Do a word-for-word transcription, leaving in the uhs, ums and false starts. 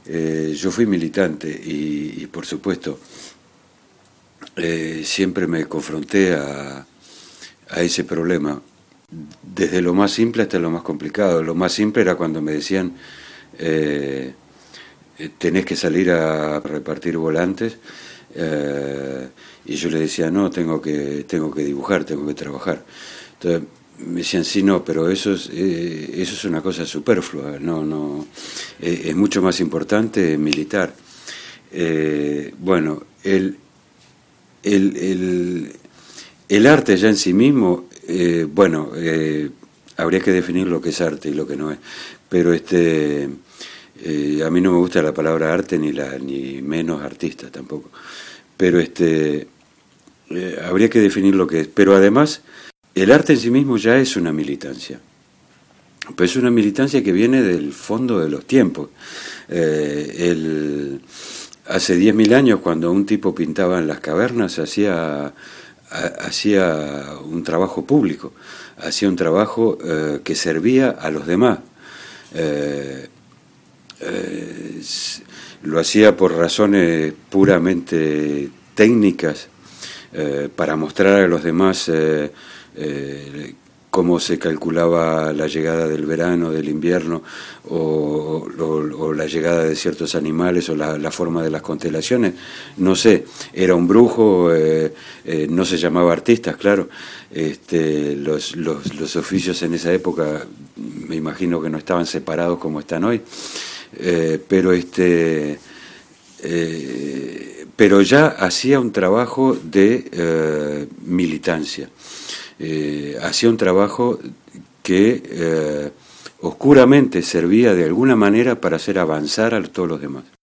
eh, yo fui militante y, y por supuesto, eh, siempre me confronté a, a ese problema, desde lo más simple hasta lo más complicado. Lo más simple era cuando me decían, eh, tenés que salir a repartir volantes, eh, y yo le decía, no, tengo que, tengo que dibujar, tengo que trabajar. Entonces me decían, sí, no, pero eso es, eh, eso es una cosa superflua, no, no, eh, es mucho más importante militar. Eh, bueno, el, el, el, el arte ya en sí mismo, eh, bueno, eh, habría que definir lo que es arte y lo que no es, pero este, eh, a mí no me gusta la palabra arte ni, la, ni menos artista tampoco, pero este, eh, habría que definir lo que es, pero además el arte en sí mismo ya es una militancia. Pues es una militancia que viene del fondo de los tiempos. Eh, el, hace diez mil años, cuando un tipo pintaba en las cavernas, hacía, hacía un trabajo público, hacía un trabajo eh, que servía a los demás. Eh, eh, lo hacía por razones puramente técnicas, eh, para mostrar a los demás eh, eh, cómo se calculaba la llegada del verano, del invierno, o, o, o la llegada de ciertos animales, o la, la forma de las constelaciones. No sé, era un brujo, eh, eh, no se llamaba artistas, claro. Este, los, los, los oficios en esa época, me imagino que no estaban separados como están hoy, eh, pero este... Eh, pero ya hacía un trabajo de eh, militancia. Eh, hacía un trabajo que eh, oscuramente servía de alguna manera para hacer avanzar a todos los demás.